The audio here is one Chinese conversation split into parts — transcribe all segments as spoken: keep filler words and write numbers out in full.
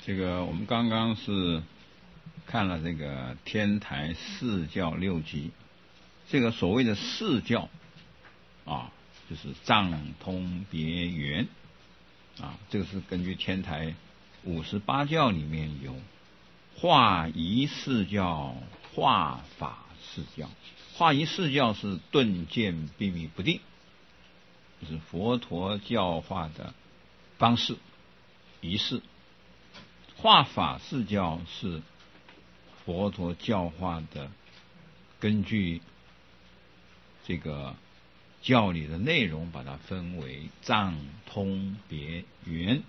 这个我们刚刚是看了这个天台四教六集，这个所谓的四教啊，就是藏通别圆啊，这个是根据天台五十八教里面有化仪四教、化法四教。化仪四教是顿渐秘密不定，就是佛陀教化的方式仪式。化法四教是佛陀教化的，根据这个教理的内容把它分为藏通别圆。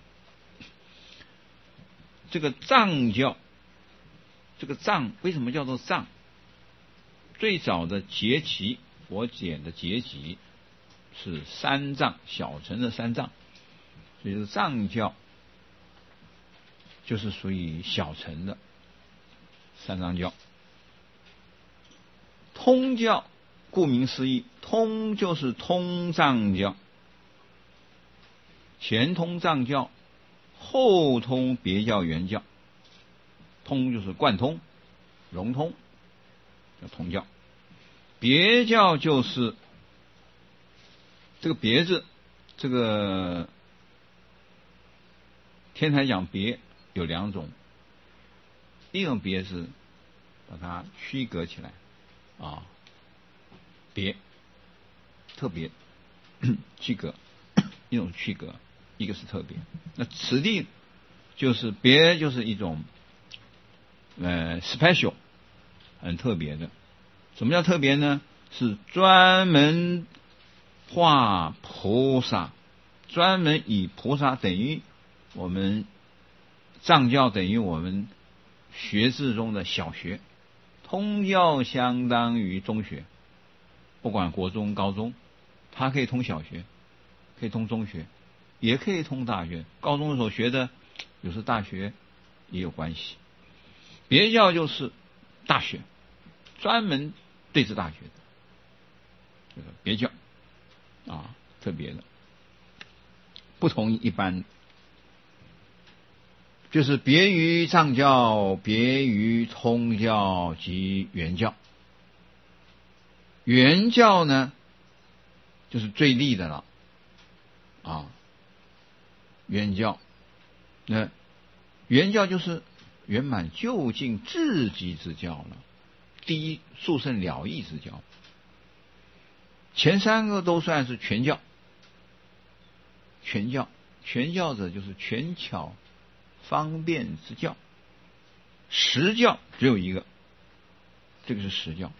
这个藏教，这个藏为什么叫做藏？最早的结集，佛简的结集是三藏，小乘的三藏，所以是藏教就是属于小乘的三藏教。通教顾名思义，通就是通藏教，前通藏教，后通别教圆教。通就是贯通、融通，叫通教。别教就是这个别字，这个天台讲别有两种，一种别是把它区隔起来啊，别特别区隔，一种区隔，一个是特别。那此地就是别，就是一种呃 special 很特别的。什么叫特别呢？是专门化菩萨，专门以菩萨，等于我们藏教等于我们学制中的小学，通教相当于中学，不管国中高中，它可以通小学，可以通中学，也可以通大学。高中的时候学的有时大学也有关系。别教就是大学，专门对治大学的，这个别教啊，特别的，不同一般，就是别于藏教，别于通教及圆教。圆教呢，就是最利的了啊。圆教，那圆教就是圆满究竟至极之教了，第一速胜了义之教。前三个都算是全教，全教全教者就是权巧方便之教。实教只有一个，这个是实教。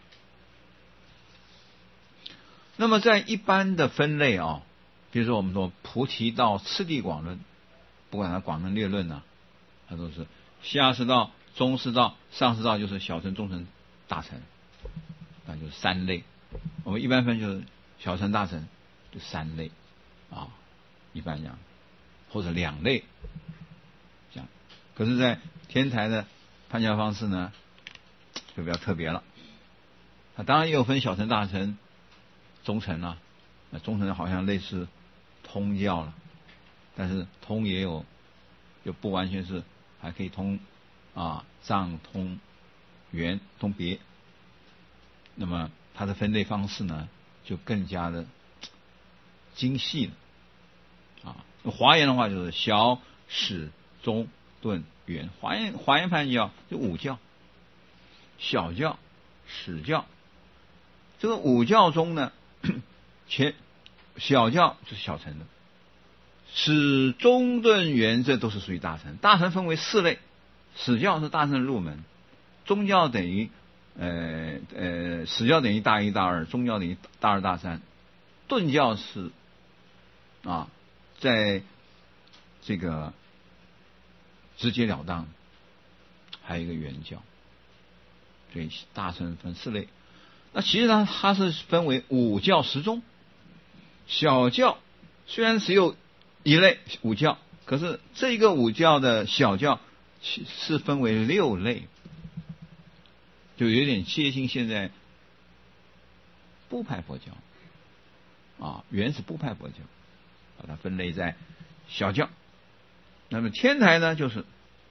那么在一般的分类啊，比如说我们说菩提道次第广论，不管它广论略论啊，它都是下士道、中士道、上士道，就是小乘、中乘、大乘，那就是三类。我们一般分就是小乘、大乘，就三类啊，一般讲，或者两类这样。可是，在天台的判教方式呢，就比较特别了。它当然也有分小乘、大乘、中乘啊，那中乘好像类似通教了，但是通也有，就不完全是，还可以通啊藏通圆通别。那么它的分类方式呢，就更加的精细了啊。华严的话就是小、始、中、顿、圆。华严华严判教就五教，小教、始教。这个五教中呢，前小教就是小乘的，始、中、顿、圆这都是属于大乘。大乘分为四类，始教是大乘的入门，中教等于呃呃始教等于大一大二，中教等于大二大三，顿教是啊在这个直截了当，还有一个圆教，所以大乘分四类。那其实呢，它是分为五教十宗。小教虽然只有一类五教，可是这个五教的小教是分为六类，就有点接近现在部派佛教啊，原始部派佛教，把它分类在小教。那么天台呢，就是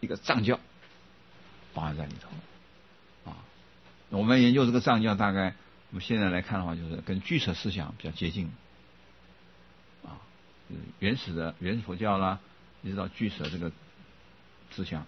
一个藏教包含在里头啊。我们研究这个藏教，大概我们现在来看的话，就是跟俱舍思想比较接近啊，就是原始的原始佛教啦，一直到俱舍这个思想。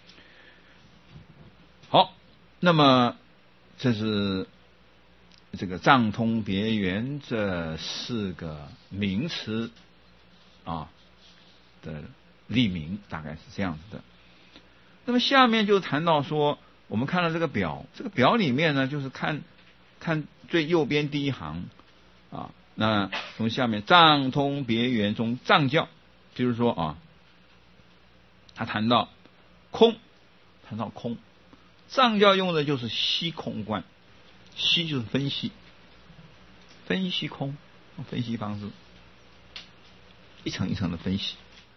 好，那么这是这个藏通别圆这四个名词啊的立名，大概是这样子的。那么下面就谈到说，我们看到这个表，这个表里面呢，就是看看最右边第一行啊，那从下面藏通别圆中藏教，就是说啊，他谈到空，谈到空，藏教用的就是析空观，析就是分析，分析空，用分析方式，一层一层的分析。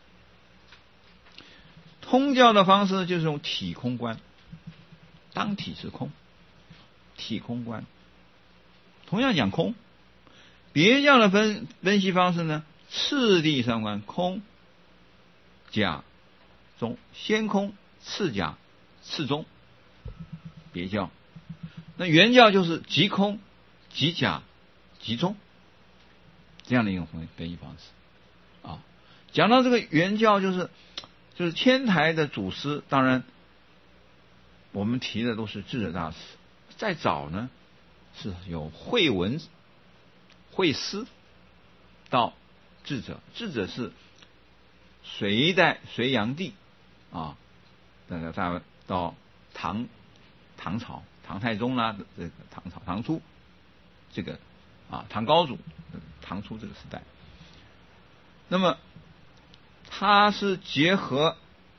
通教的方式就是用体空观，当体是空，体空观，同样讲空。别教的分分析方式呢，次第三观，空、假、中，先空、次假、次中。别教。那圆教就是即空、即假、即中，这样的一种分析方式啊。讲到这个圆教，就是就是天台的祖师，当然我们提的都是智者大师，再早呢是有慧文、慧思到智者，智者是隋代隋炀帝啊，那个大到唐唐朝唐太宗啦，这个唐朝唐初这个啊唐高祖唐初这个时代，那么它是结合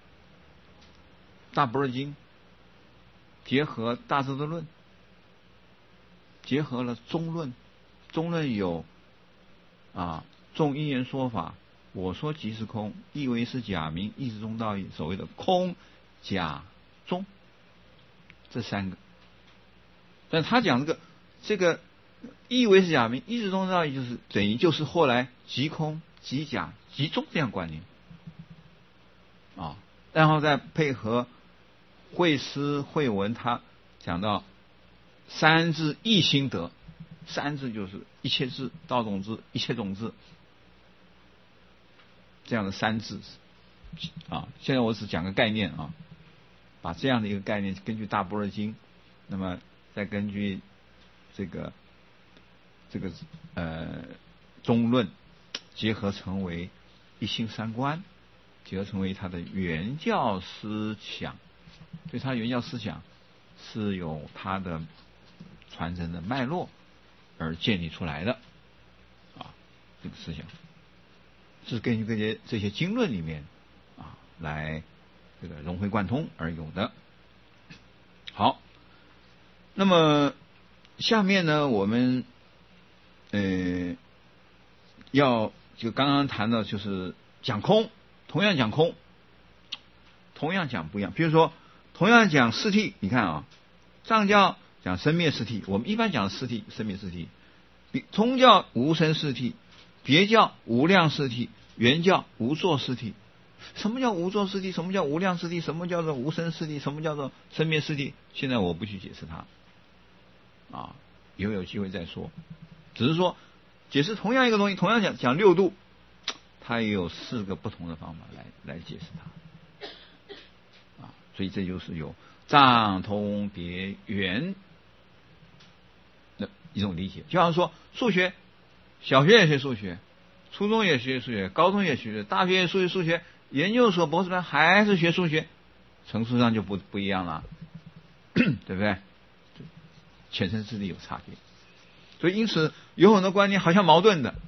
大般若经，结合大智度论，结合了中论，中论有啊众因缘说法，我说即是空，意为是假名，意是中道义，所谓的空假中这三个。但他讲这个这个意为是假名，意是中道义，就是等于就是后来即空即假即中这样观念啊，然后再配合慧思慧文，他讲到三智一心得，三智就是一切智、道种智、一切种智，这样的三智啊。现在我只讲个概念啊，把这样的一个概念根据大般若经，那么再根据这个这个呃中论结合成为一心三观，结合成为他的原教思想，所以他原教思想是有他的传承的脉络而建立出来的啊，这个思想是根据这些这些经论里面啊来这个融会贯通而有的。好，那么下面呢，我们呃要就刚刚谈到就是讲空，同样讲空，同样讲不一样。比如说，同样讲四谛，你看啊，藏教讲生灭四谛，我们一般讲四谛，生灭四谛；通教无生四谛，别教无量四谛，圆教无作四谛。什么叫无作四谛？什么叫无量四谛？什么叫做无生四谛？什么叫做生灭四谛？现在我不去解释它啊，以后有机会再说。只是说解释同样一个东西，同样讲讲六度，它也有四个不同的方法来来解释它啊，所以这就是有藏通别圆的一种理解。就好像说数学，小学也学数学，初中也学数学，高中也学，大学也学数学，研究所博士班还是学数学，层次上就不不一样了，对不对？浅深智力有差别，所以因此有很多观念好像矛盾的。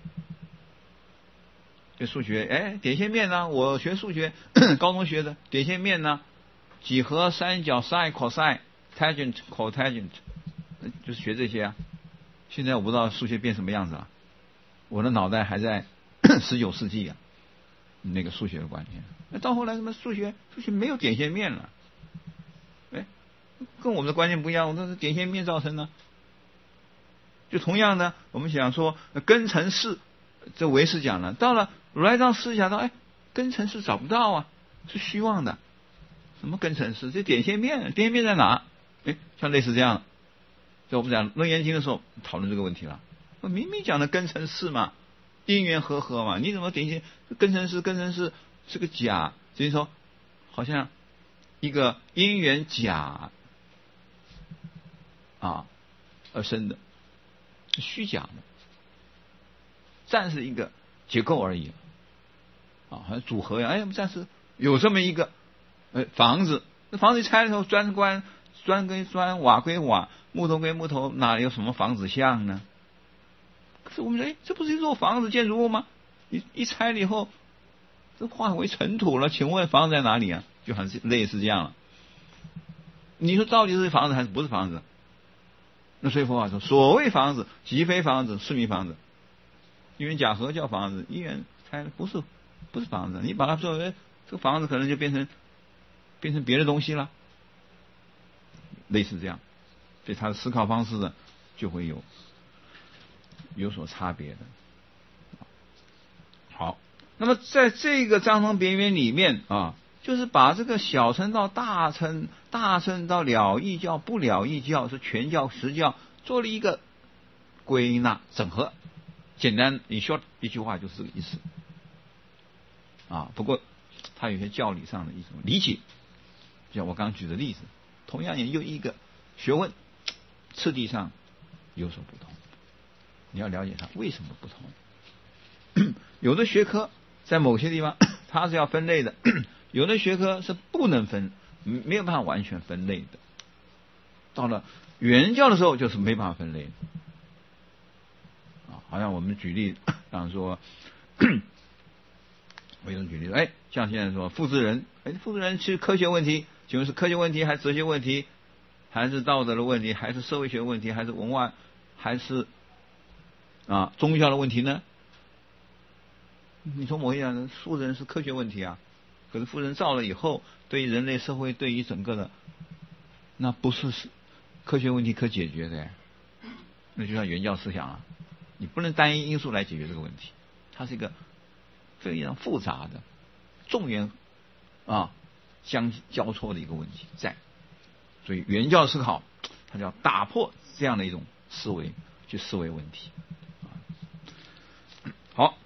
对数学，哎，点线面呢？我学数学，高中学的点线面呢，几何、三角、sin、cos、tangent、cotangent， 就是学这些啊。现在我不知道数学变什么样子了，我的脑袋还在十九世纪啊，那个数学的观念。那到后来什么数学，数学没有点线面了，哎，跟我们的观念不一样，那是点线面造成的。就同样的，我们想说根尘式，这唯识讲了，到了如来藏思想到，哎，根尘式找不到啊，是虚妄的， 什么根尘世？这点线面，点线面在哪？哎，像类似这样，在我们讲《楞严经》的时候讨论这个问题了。明明讲的根尘世嘛，因缘和合嘛，你怎么点线根尘世？根尘世是个假，所以说好像一个因缘假啊而生的，虚假的，暂时一个结构而已啊，好像组合一样。哎，我们暂时有这么一个呃房子，那房子一拆的时候，砖关砖归砖，瓦归瓦，木头归木头，哪有什么房子像呢？可是我们说，哎，这不是一座房子建筑物吗？一一拆了以后，这化为尘土了。请问房子在哪里啊？就好像类似这样了。你说到底是房子还是不是房子？那所以佛法说，所谓房子，即非房子，是名房子。因缘假合叫房子，因缘拆不是不是房子。你把它作为这个房子，可能就变成变成别的东西了。类似这样，所以他的思考方式呢，就会有有所差别的。好，那么在这个章程边缘里面啊，就是把这个小乘到大乘，大乘到了义教、不了义教是全教、实教，做了一个归纳整合。简单，in short，一句话就是这个意思啊。不过它有些教理上的一种理解，像我刚举的例子，同样也有一个学问，次第上有所不同。你要了解它为什么不同。有的学科在某些地方它是要分类的，有的学科是不能分，没有办法完全分类的。到了原教的时候，就是没办法分类的。啊，好像我们举例，像说，我有举例，哎，像现在说复制人，哎，复制人是科学问题，请问是科学问题，还是哲学问题，还是道德的问题，还是社会学问题，还是文化，还是啊宗教的问题呢？你从某一讲，复制人是科学问题啊，可是复制人造了以后，对于人类社会，对于整个的，那不是科学问题可解决的呀，那就像原教思想啊。你不能单一因素来解决这个问题，它是一个非常复杂的众缘啊相交错的一个问题在，所以原教思考它就要打破这样的一种思维去思维问题。好，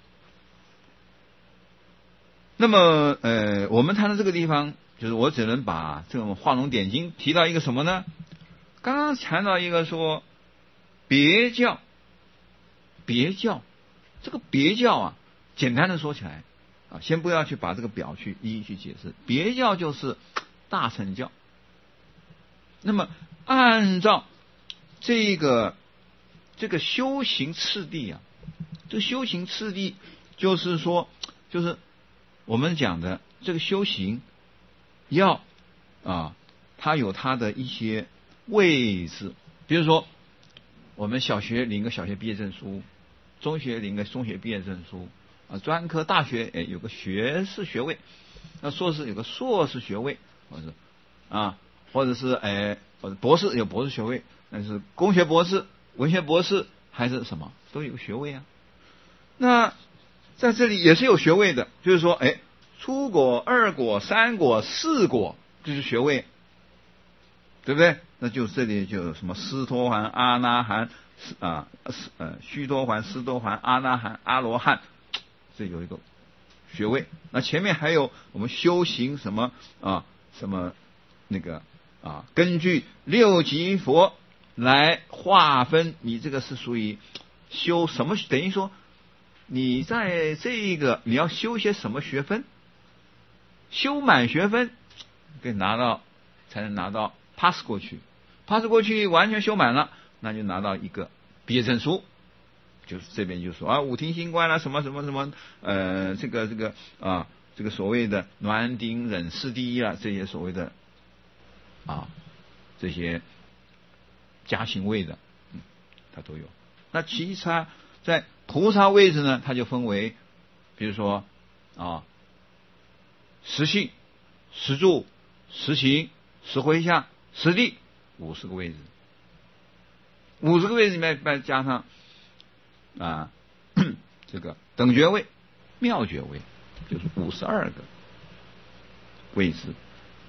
那么呃，我们谈到这个地方，就是我只能把这种画龙点睛提到一个什么呢？刚刚谈到一个说别教。别教，这个别教啊，简单的说起来啊，先不要去把这个表去一一去解释。别教就是大乘教。那么按照这个这个修行次第啊，这个修行次第就是说，就是我们讲的这个修行要啊，它有它的一些位置，比如说我们小学领个小学毕业证书。中学领个中学毕业证书啊，专科大学哎有个学士学位，那硕士有个硕士学位，或者啊，或者是哎或者博士有博士学位，那是工学博士、文学博士还是什么都有个学位啊。那在这里也是有学位的，就是说哎，初果、二果、三果、四果就是学位，对不对？那就这里就有什么斯陀含、阿那含。啊，呃，须多洹、斯多洹、阿那含、阿罗汉，这有一个学位。那前面还有我们修行什么啊，什么那个啊，根据六级佛来划分，你这个是属于修什么？等于说你在这个你要修些什么学分？修满学分，可以拿到才能拿到 pass 过去 ，pass 过去完全修满了。那就拿到一个毕业证书，就是这边就说啊，五庭星官啦、啊，什么什么什么，呃，这个这个啊，这个所谓的暖顶忍世第一啊，这些所谓的啊，这些加行位的，嗯，它都有。那其他在菩萨位置呢，它就分为，比如说啊，十信、十住、十行、十回向、十地，五十个位置。五十个位置里面再加上啊这个等觉位、妙觉位，就是五十二个位置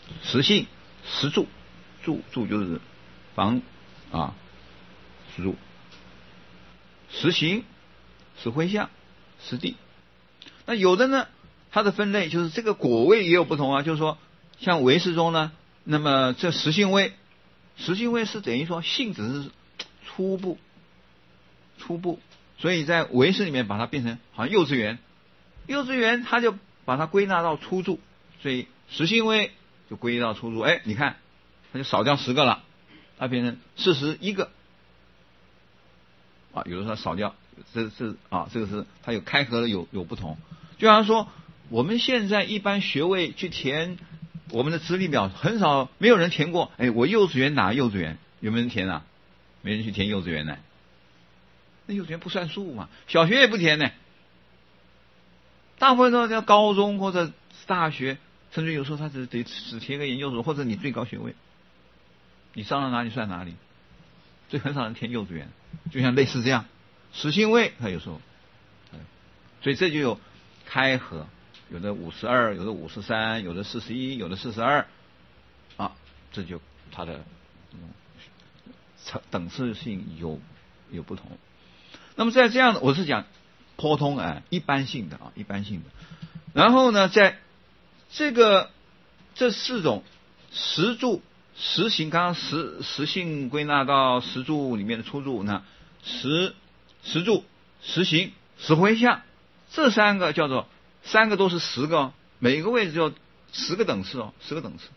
实性、实住，住住就是房啊，实住，实行、实回向、实地。那有的呢，它的分类就是这个果位也有不同啊，就是说像唯识中呢，那么这实性位，实性位是等于说性只是初步，初步，所以在唯识里面把它变成好像幼稚园，幼稚园它就把它归纳到初住，所以实性位就归到初住，哎，你看它就少掉十个了，它变成四十一个啊，有的时候少掉，这是啊，这个是它有开合的有有不同。就好像说我们现在一般学位去填我们的资历表，很少没有人填过，哎，我幼稚园哪幼稚园？有没有人填啊？没人去填幼稚园呢，那幼稚园不算数嘛，小学也不填呢，大部分都要高中或者大学，甚至有时候他只得只填个研究所，或者你最高学位，你上到哪里算哪里，所以很少人填幼稚园，就像类似这样，实性位他有时候，所以这就有开合，有的五十二，有的五十三，有的四十一，有的四十二，啊，这就它的等次性有有不同。那么在这样的，我是讲颇通啊，一般性的啊，一般性的。然后呢，在这个这四种实住、实行，刚刚实实性归纳到实住里面的初住呢，实实住、实行、实回向，这三个叫做三个都是十个、哦，每个位置有十个等次哦，十个等次。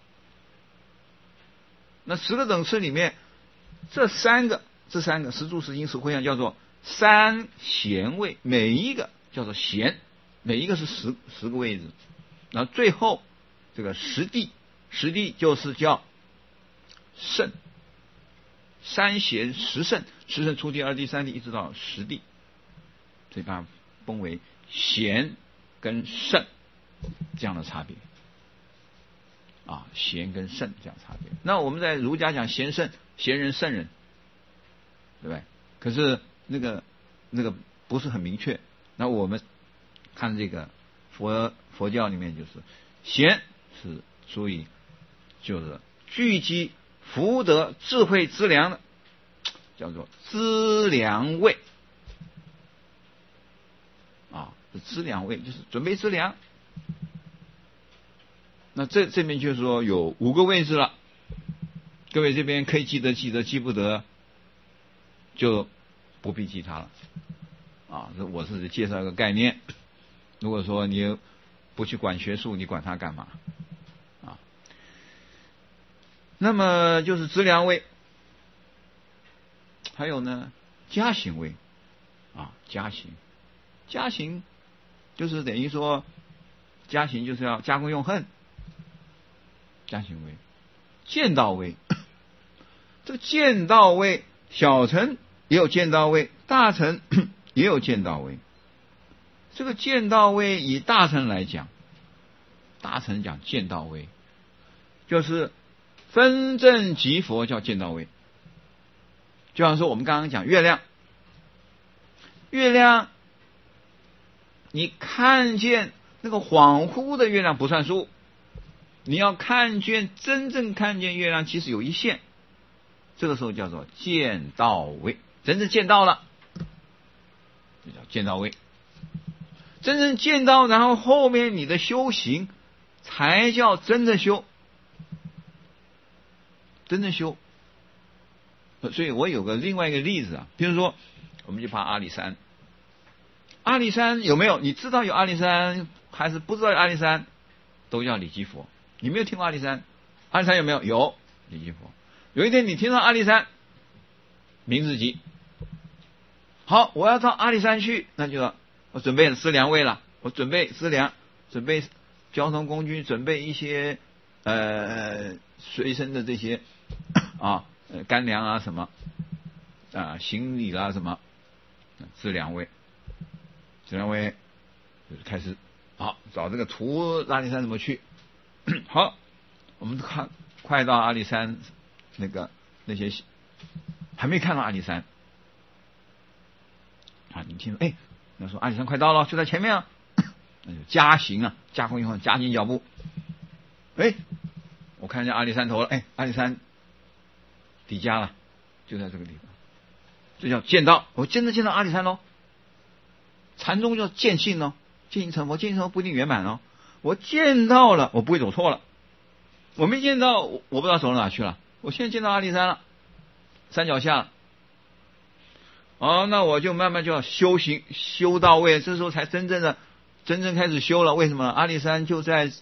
那十个等次里面，这三个这三个实住、实行、实回向叫做三弦位，每一个叫做弦，每一个是十十个位置。然后最后这个实地，实地就是叫胜，三弦十胜，十胜初地、二地、三地，一直到十地，所以把它分为弦跟胜这样的差别啊，弦跟胜这样差别。那我们在儒家讲贤圣，贤人圣人，对不对？可是那个那个不是很明确。那我们看这个佛佛教里面，就是贤是属于就是聚集福德智慧资粮的，叫做资粮位啊，资粮位就是准备资粮。那这这边就是说有五个位置了，各位这边可以记得记得，记不得就不必记它了啊。这我是介绍一个概念，如果说你不去管学术，你管它干嘛啊？那么就是资粮位，还有呢加行位啊，加行加行就是等于说加行就是要加功用恨，加行位见道位，这个见道位小乘也有见道位，大乘也有见道位。这个见道位以大乘来讲，大乘讲见道位就是分正即佛叫见道位。就像说我们刚刚讲月亮，月亮你看见那个恍惚的月亮不算数，你要看见真正看见月亮其实有一线，这个时候叫做见道位，真正见到了这叫见道位。真正见到，然后后面你的修行才叫真正修，真正修。所以我有个另外一个例子啊，比如说我们就爬阿里山，阿里山有没有？你知道有阿里山还是不知道有阿里山，都叫理基佛。你没有听过阿里山？阿里山有没有？有理基佛。有一天你听到阿里山，名字集，好，我要到阿里山去，那就要我准备资粮位了，我准备资粮，准备交通工具，准备一些呃随身的这些啊呃干粮啊什么啊行李啦什么资粮位，资粮位就是开始好找这个图阿里山怎么去。好，我们看快到阿里山那个那些还没看到阿里山啊，你听说哎。那说阿里山快到了，就在前面啊，那就加行啊，加功以后加紧脚步。哎， 我看见阿里山头了，哎，阿里山抵家了，就在这个地方，这叫见到，我真的见到阿里山喽。禅宗叫见性哦，见性成佛，见性成佛不一定圆满哦。我见到了，我不会走错了。我没见到，我不知道走到哪去了。我现在见到阿里山了，山脚下了。哦，那我就慢慢就要修行，修到位，这时候才真正的真正开始修了。为什么？阿里山就在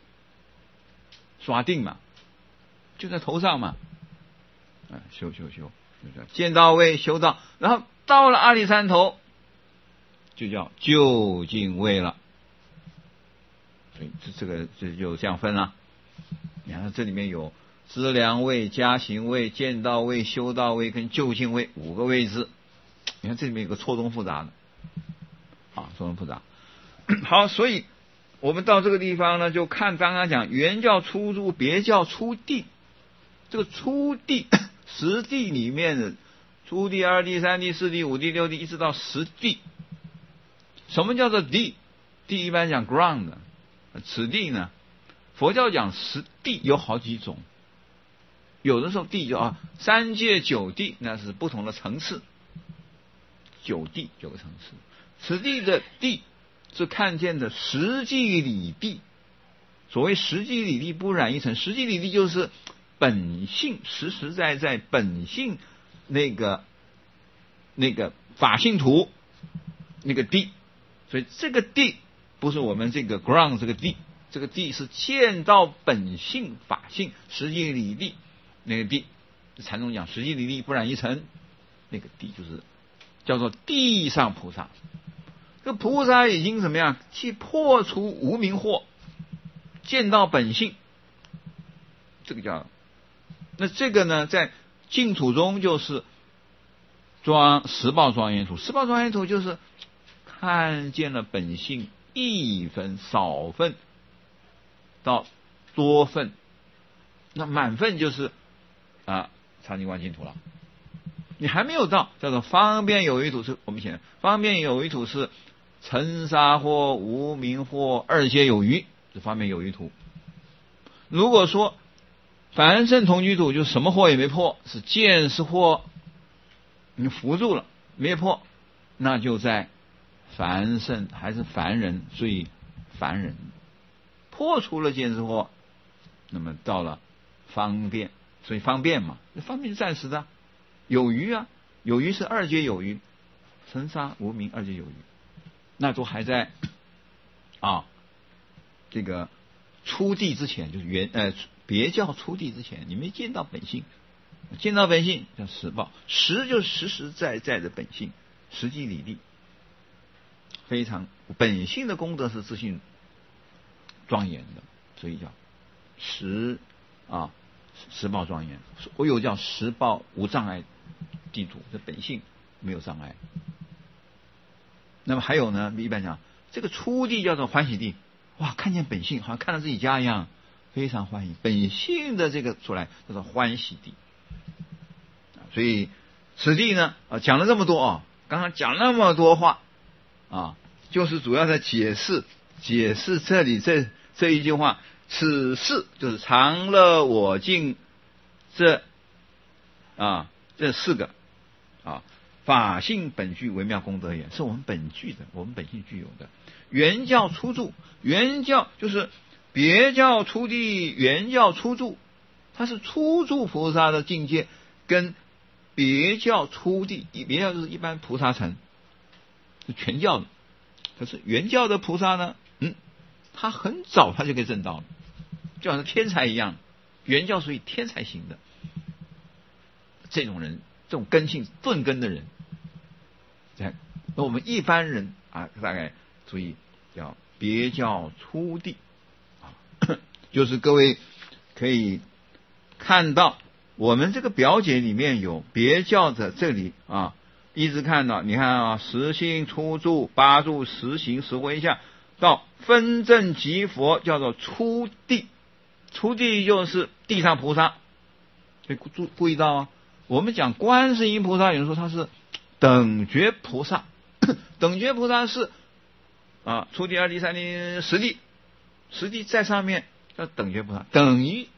耍定嘛，就在头上嘛。啊，修修修，见到位，修到，然后到了阿里山头，就叫究竟位了。所以这这个这就这样分了。你看这里面有资粮位、加行位、见到位、修到位跟究竟位五个位置。你看这里面有个错综复杂的，啊，错综复杂。好，所以我们到这个地方呢，就看刚刚讲原教初住，别教初地。这个初地十地里面的初地、二地、三地、四地、五地、六地，一直到十地。什么叫做地？地一般讲 ground， 此地呢，佛教讲十地有好几种，有的时候地就啊三界九地，那是不同的层次。九地九个层次，此地的地是看见的实际理地。所谓实际理地不染一尘，实际理地就是本性实实在在本性那个那个法性图那个地。所以这个地不是我们这个 ground 这个地，这个地是见到本性法性实际理地那个地。禅宗讲实际理地不染一尘，那个地就是叫做地上菩萨。这个菩萨已经怎么样？去破除无明惑，见到本性，这个叫。那这个呢，在净土中就是庄十报庄严土。十报庄严土就是看见了本性一分少分到多分，那满分就是啊常寂观净土了。你还没有到叫做方便有余土，是我们写的方便有余土是尘沙惑、无明惑二皆有余，是方便有余土。如果说凡圣同居土，就什么惑也没破，是见识惑你扶住了没破，那就在凡圣还是凡人，所以凡人破除了见识惑，那么到了方便，所以方便嘛，方便是暂时的。有余啊，有余是二皆有余，尘沙无明二皆有余，那都还在啊这个出地之前，就是原呃别教出地之前，你没见到本性，见到本性叫实报，实就是实实在在的本性，实际理地，非常本性的功德是自信庄严的，所以叫实啊实报庄严。我有叫实报无障碍地土，这本性没有障碍。那么还有呢，一般讲这个初地叫做欢喜地，哇，看见本性好像看到自己家一样，非常欢喜，本性的这个出来叫做欢喜地。所以此地呢啊讲了这么多啊，刚刚讲那么多话啊，就是主要在解释解释这里这这一句话，此事就是常乐我净这啊这四个啊法性本具微妙功德也，是我们本具的，我们本性具有的。原教初住，原教就是别教初地，原教初住，它是初住菩萨的境界，跟别教初地，别教就是一般菩萨层，是全教的。可是原教的菩萨呢，嗯，他很早他就可以证道了，就好像天才一样。原教属于天才型的，这种人，这种根性钝根的人，那我们一般人啊，大概注意叫别教初地啊，就是各位可以看到我们这个表解里面有别教的这里啊，一直看到你看啊，实性初住、八住、实行、实回向到分正即佛，叫做初地。初地就是地上菩萨，所以注注意到啊，我们讲观世音菩萨，有人说他是等觉菩萨，等觉菩萨是啊初地、二地、三地、十地，十地在上面叫等觉菩萨，等于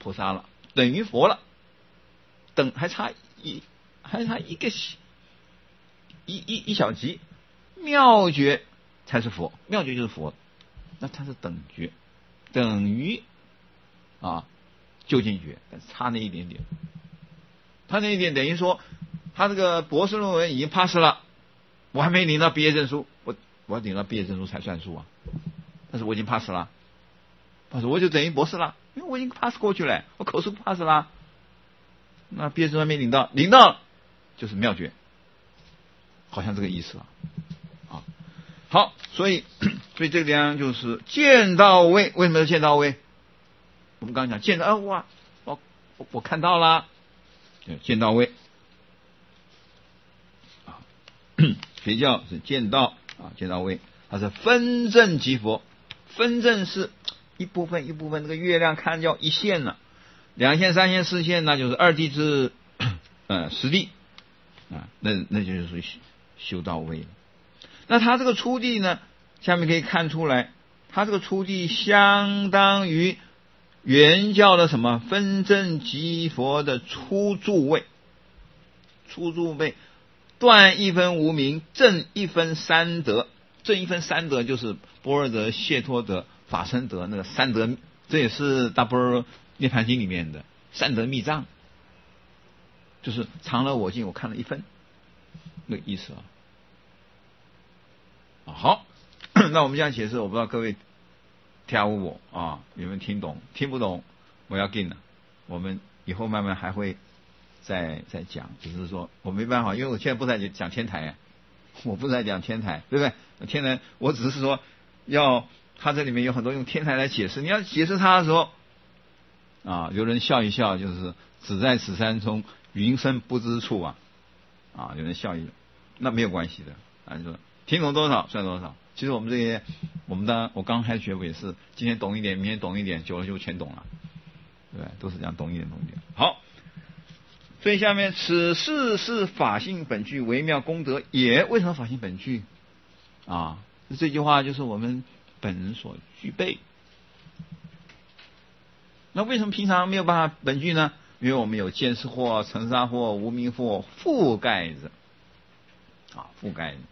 菩萨了，等于佛了，等还差一还差一个一一一小级，妙觉才是佛，妙觉就是佛，那它是等觉，等于啊究竟觉，但是差那一点点，差那一点等于说他这个博士论文已经 pass 了，我还没领到毕业证书，我我要领到毕业证书才算数啊，但是我已经 pass 了， pass 我就等于博士了，因为我已经 pass 过去了，我口试 pass 了，那毕业证书还没领到，领到了就是妙觉，好像这个意思啊。啊，好，所以所以这个地方就是见到位，为什么要见到位？我们刚刚讲见到，啊、哇，我我我看到了，见到位啊，学教是见到啊，见到位，它是分正即佛，分正是一部分一部分，这个月亮看叫一线了，两线三线四线那就是二地之呃实地啊，那那就是属于修到位了。那他这个初地呢，下面可以看出来，他这个初地相当于原教的什么分正即佛的初住位，初住位断一分无明，正一分三德，正一分三德就是般若德、解脱德、法身德，那个三德，这也是大般若涅盘经里面的三德密藏，就是常乐我净，我看了一分，那个意思啊。好，那我们这样解释，我不知道各位听我啊有没有听懂？听不懂我要紧了，我们以后慢慢还会再再讲，只是说我没办法，因为我现在不在讲天台啊，我不在讲天台，对不对？天台我只是说要他这里面有很多用天台来解释，你要解释他的时候啊，有人笑一笑，就是只在此山中，云深不知处啊，啊，有人笑一笑，那没有关系的，啊，就说听懂多少算多少。其实我们这些，我们当我刚开学我也是，今天懂一点，明天懂一点，久了就全懂了，对不对？都是这样，懂一点懂一点。好，所以下面此事是法性本具，微妙功德也。为什么法性本具啊？这句话就是我们本人所具备。那为什么平常没有办法本具呢？因为我们有见识惑、尘沙惑、无明惑覆盖着啊，覆盖着。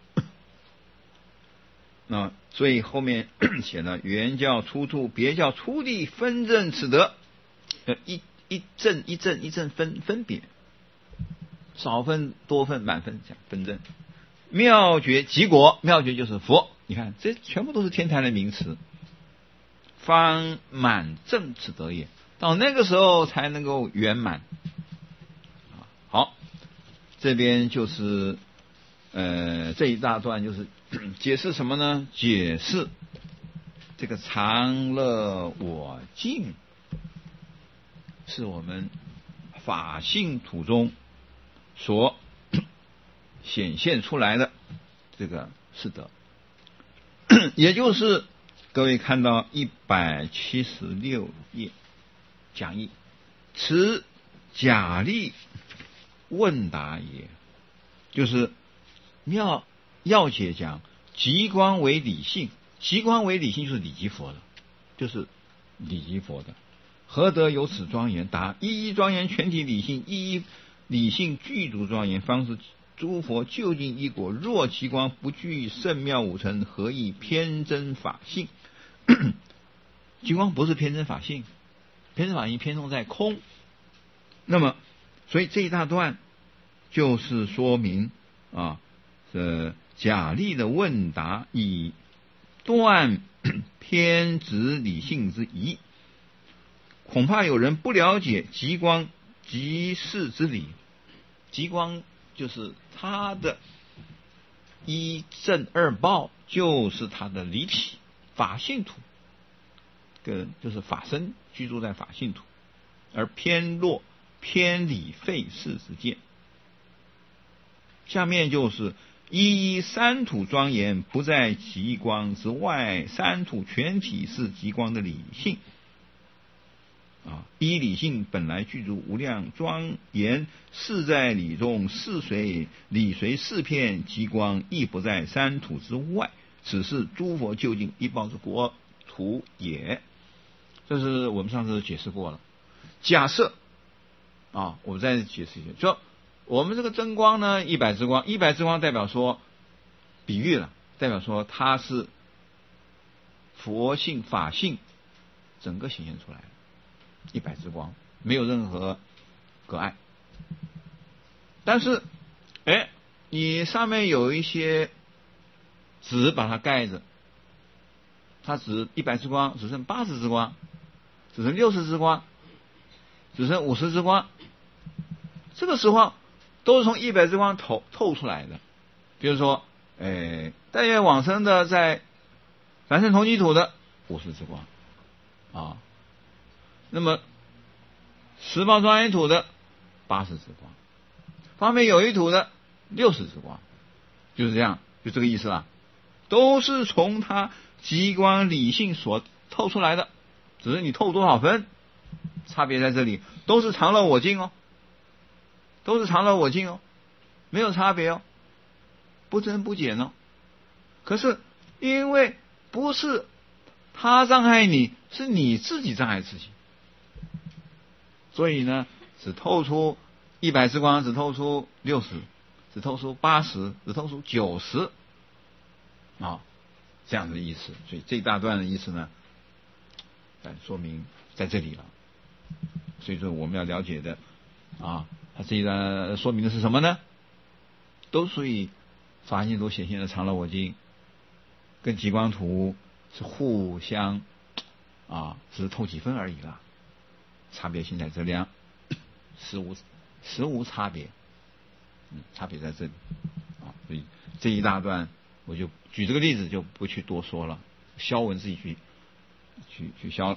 那所以后面写了原教初住，别教初地分正此德，一一正一正一正分分别，少分多分满分讲分正。妙觉即果，妙觉就是佛，你看这全部都是天台的名词。方满正此德也，到那个时候才能够圆满。好，这边就是呃这一大段就是解释什么呢？解释这个常乐我净是我们法性土中所显现出来的这个是德，也就是各位看到一百七十六页讲义，此假立问答也，就是妙要解讲极光为理性，极光为理性就是理即佛的，就是理即佛的。何得有此庄严？答：一一庄严全体理性，一一理性具足庄严，方是诸佛究竟一果。若极光不具圣妙五乘，何以偏真法性？极光不是偏真法性，偏真法性偏重在空。那么，所以这一大段就是说明啊，这假立的问答以断偏执理性之疑。恐怕有人不了解极光极事之理，极光就是它的一正二报，就是它的离体法性土，个就是法身居住在法性土，而偏落偏理废事之见。下面就是一一三土庄严不在极光之外，三土全体是极光的理性啊，一理性本来具足无量庄严，事在理中，事随理随四片，极光亦不在三土之外，此是诸佛究竟一报之国土也。这是我们上次解释过了， 假设啊，我再解释一下，说我们这个真光呢，一百之光，一百之光代表说比喻了，代表说它是佛性法性整个显现出来的，一百之光没有任何隔碍。但是哎，你上面有一些纸把它盖着，它只一百之光只剩八十之光，只剩六十之光，只剩五十之光，这个时候都是从一百之光透透出来的。比如说哎，但愿往生的在凡圣同居土的五十之光啊，那么十报庄严土的八十之光，方面有一土的六十之光，就是这样，就这个意思啦。都是从它极光理性所透出来的，只是你透多少分，差别在这里，都是常乐我净哦，都是常乐我净哦，没有差别哦，不增不减哦。可是因为不是他障碍你，是你自己障碍自己，所以呢，只透出一百之光，只透出六十，只透出八十，只透出九十啊，这样的意思。所以这一大段的意思呢，说明在这里了。所以说我们要了解的啊，它这一段说明的是什么呢？都属于法性所显现的常乐我净，跟极光图是互相啊，只是透几分而已啦，差别性在这里，实无实无差别，嗯，差别在这里啊。所以这一大段我就举这个例子就不去多说了，消文自己去去去消。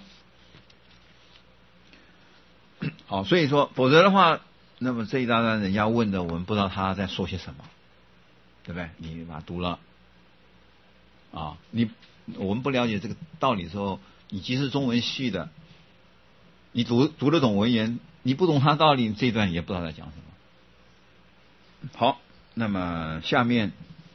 好，所以说否则的话，那么这一大段人家问的，我们不知道他在说些什么，对不对？你把它读了啊，你我们不了解这个道理的时候，你即使中文系的，你读读得懂文言，你不懂他道理，这一段也不知道在讲什么。好，那么下面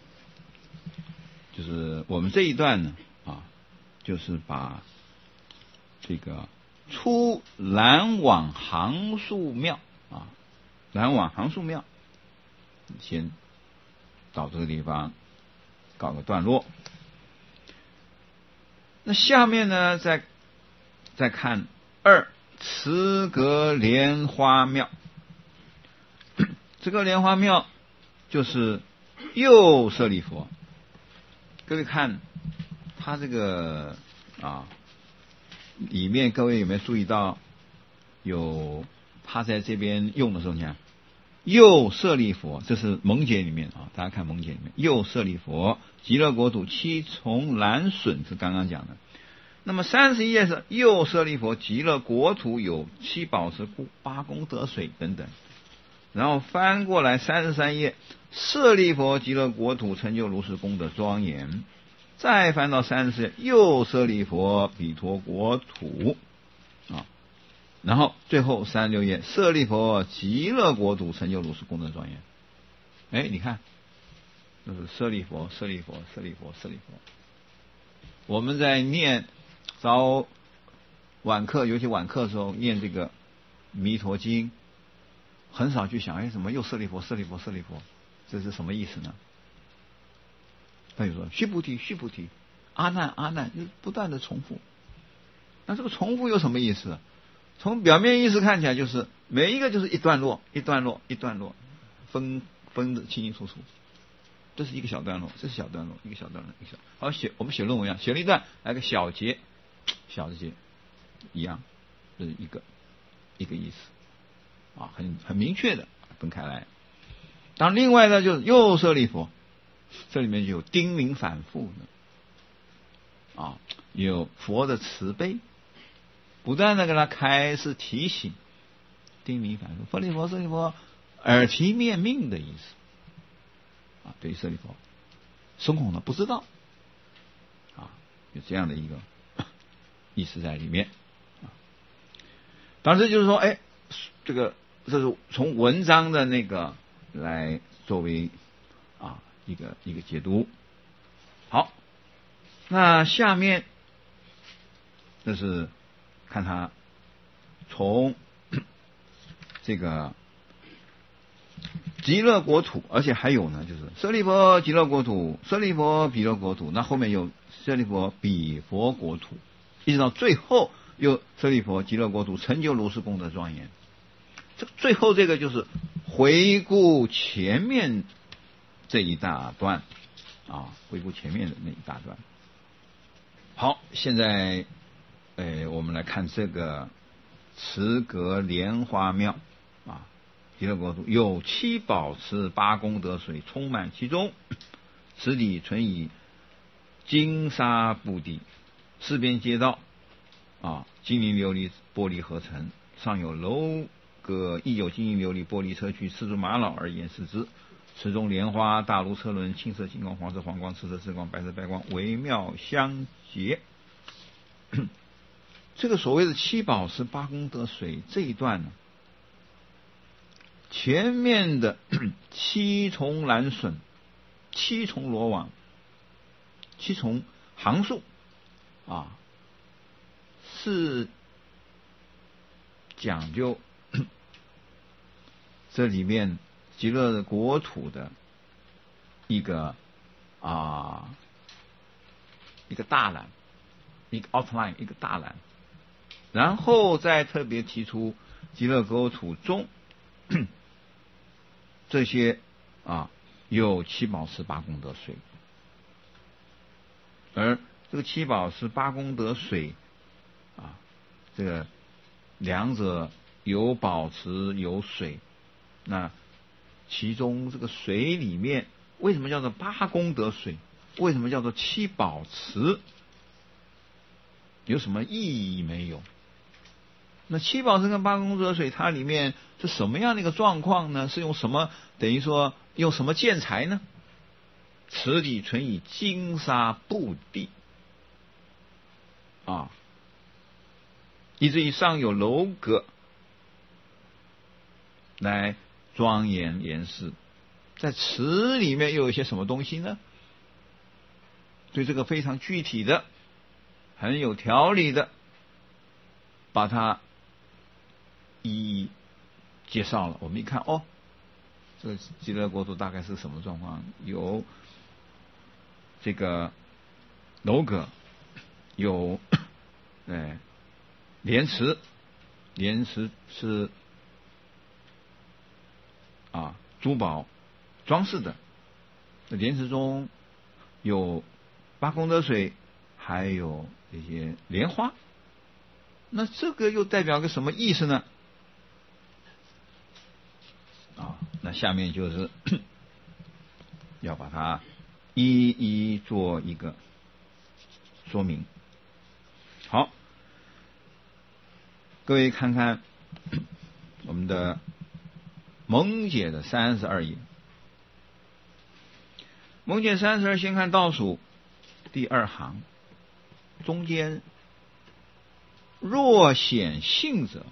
就是我们这一段呢啊，就是把这个出来往行树庙啊，来往行树庙先到这个地方搞个段落。那下面呢，再再看二慈阁莲花庙。这个莲花庙就是右舍利佛。各位看它这个啊，里面各位有没有注意到，有他在这边用的时候，你看右舍利佛，这是蒙解里面啊，大家看蒙解里面，右舍利佛极乐国土七重蓝笋是刚刚讲的。那么三十一页是右舍利佛极乐国土有七宝池八功德水等等。然后翻过来三十三页，舍利佛极乐国土成就如是功德庄严。再翻到三十四页，右舍利佛彼陀国土啊，然后最后三十六页，舍利佛极乐国土成就如是功德庄严。哎，你看，就是舍利佛、舍利佛、舍利佛、舍利佛。我们在念早晚课，尤其晚课的时候念这个弥陀经，很少去想，哎，什么又舍利佛、舍利佛、舍利佛，这是什么意思呢？他就说须菩提、须菩提，阿难、阿难，就不断的重复。那这个重复有什么意思？从表面意思看起来，就是每一个就是一段落、一段落、一段落，分分的清清楚楚。这是一个小段落，这是小段落，一个小段落，一个小。好，写我们写论文一样，写了一段，来个小节，小的节，一样，这是一个一个意思啊，很很明确的分开来。当另外呢，就是右舍利佛，这里面就有叮咛反复的啊，有佛的慈悲，不断的给他开示提醒，叮咛反复，舍利佛、舍利佛，耳提面命的意思。啊，对于舍利佛，孙悟空呢不知道，啊，有这样的一个意思在里面。啊，当时就是说，哎，这个这是从文章的那个来作为啊一个一个解读。好，那下面这是看他从这个极乐国土，而且还有呢，就是舍利弗极乐国土、舍利弗比乐国土，那后面有舍利弗比佛国土，一直到最后又舍利弗极乐国土成就如是功德庄严。这最后这个就是回顾前面这一大段啊，回顾前面的那一大段。好，现在呃，我们来看这个持阁莲花庙啊，极乐国土有七宝池八功德水充满其中，池底存以金沙布地，四边街道啊，金银琉璃玻璃合成，上有楼阁，亦有金银琉璃玻璃车具，赤足玛瑙而言视之。池中莲花大如车轮，青色金光，黄色黄光，赤色赤光，白色白光，微妙相结。这个所谓的七宝池八功德水这一段呢，前面的七重蓝笋、七重罗网、七重行树啊，是讲究这里面极乐国土的一个啊一个大览，一个 outline， 一个大览，然后再特别提出极乐国土中这些啊有七宝池八功德水，而这个七宝池八功德水啊，这个两者有宝池有水，那其中这个水里面为什么叫做八功德水？为什么叫做七宝池？有什么意义没有？那七宝池跟八功德水它里面是什么样的一个状况呢？是用什么，等于说用什么建材呢？池底存以金沙布地啊，以至于上有楼阁来庄严严饰，在池里面又有一些什么东西呢？所以这个非常具体的、很有条理的把它一一介绍了。我们一看，哦，这个极乐国土大概是什么状况？有这个楼阁，有哎莲池，莲池是啊珠宝装饰的，莲池中有八功德水，还有这些莲花。那这个又代表个什么意思呢？啊，那下面就是要把它一一做一个说明。好，各位看看我们的蒙解的三十二页，蒙解三十二，先看倒数第二行，中间若显性者，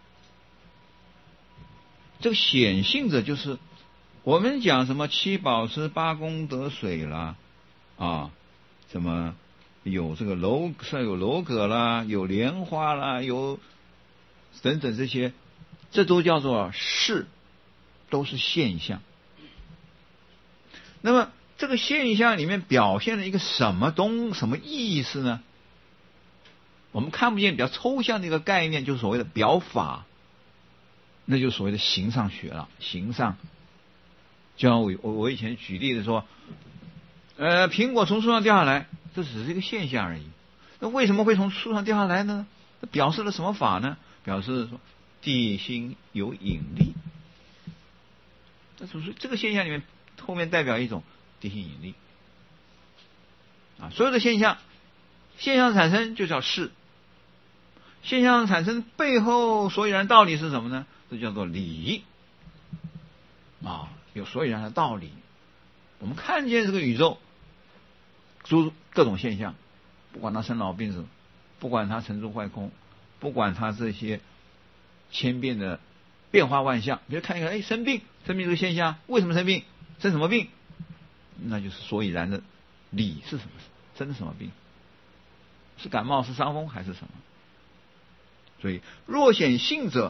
这个显性者就是我们讲什么七宝池八功德水啦啊，什么有这个楼上有楼阁啦，有莲花啦，有等等这些，这都叫做事，都是现象。那么这个现象里面表现了一个什么东什么意思呢？我们看不见比较抽象的一个概念，就是所谓的表法，那就是所谓的形上学了。形上，就像我我我以前举例子说，呃，苹果从树上掉下来，这只是一个现象而已。那为什么会从树上掉下来呢？这表示了什么法呢？表示说地心有引力。这就是这个现象里面后面代表一种地心引力啊，所有的现象，现象产生就叫事，现象产生背后所以然道理是什么呢？这叫做理啊，有所以然的道理。我们看见这个宇宙诸各种现象，不管它生老病死，不管它成住坏空，不管它这些千变的变化万象，比如看一看，哎，生病，生病这个现象，为什么生病？生什么病？那就是所以然的理是什么？生什么病？是感冒，是伤风，还是什么？所以若显性者，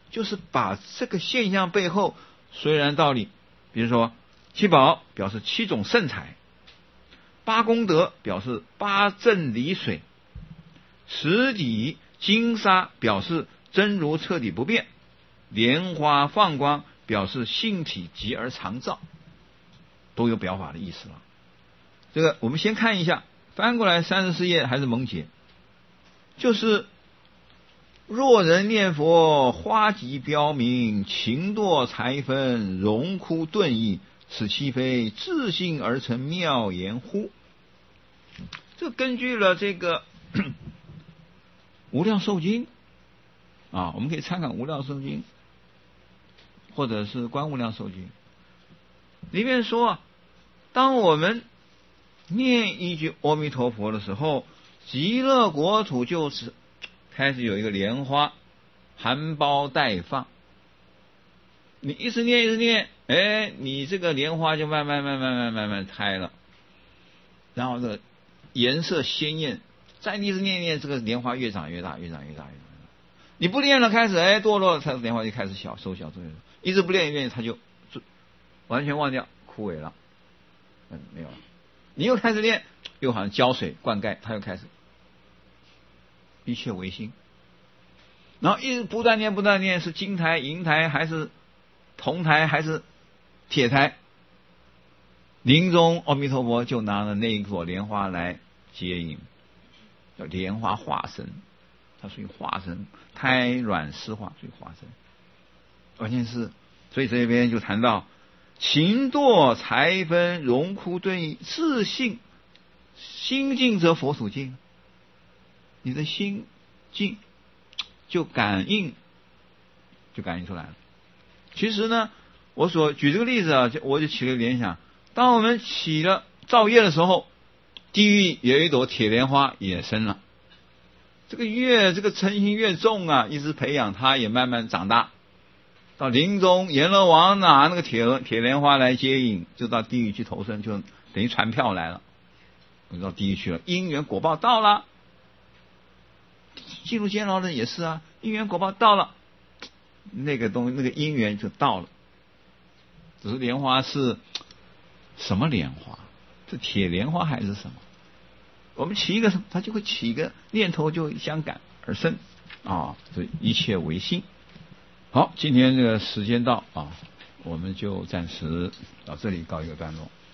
就是把这个现象背后虽然道理，比如说七宝表示七种圣财，八功德表示八正离水，十底金沙表示真如彻底不变，莲花放光表示性体极而常照，都有表法的意思了。这个我们先看一下，翻过来三十四页还是蒙解，就是若人念佛，花极标明，情堕财分，荣枯顿逸，此其非自性而成妙言乎？这根据了这个无量寿经啊，我们可以参考无量寿经或者是观无量寿经里面说，当我们念一句阿弥陀佛的时候，极乐国土就是开始有一个莲花含苞待放，你一直念一直念，哎，你这个莲花就慢慢慢慢慢慢慢慢开了，然后这个颜色鲜艳，再一直念念，这个莲花越长越大，越长越大，越长越大。你不念了，开始哎堕落了，它莲花就开始小，收小，收小，一直不念一念，它就完全忘掉，枯萎了，嗯，没有了。你又开始念，又好像浇水灌溉，它又开始一切唯心，然后一直不断念不断念，是金台银台还是铜台还是铁台，临终阿弥陀佛就拿了那一朵莲花来接引，叫莲花化身，它属于化身，胎卵湿化属于化身，关键是所以这边就谈到情堕财分，荣枯顿逸，自性心静则佛属静，你的心静就感应就感应出来了。其实呢，我所举这个例子啊，我就起了联想，当我们起了造业的时候，地狱有一朵铁莲花也生了，这个越这个嗔心越重啊，一直培养它也慢慢长大，到临终阎罗王拿那个铁铁莲花来接引，就到地狱去投生，就等于传票来了，到地狱去了，因缘果报到了。进入监牢的也是啊，因缘果报到了，那个东那个因缘就到了。只是莲花是什么莲花？是铁莲花还是什么？我们起一个，它就会起一个念头，就相感而生啊，这一切唯心。好，今天这个时间到啊，我们就暂时到这里告一个段落。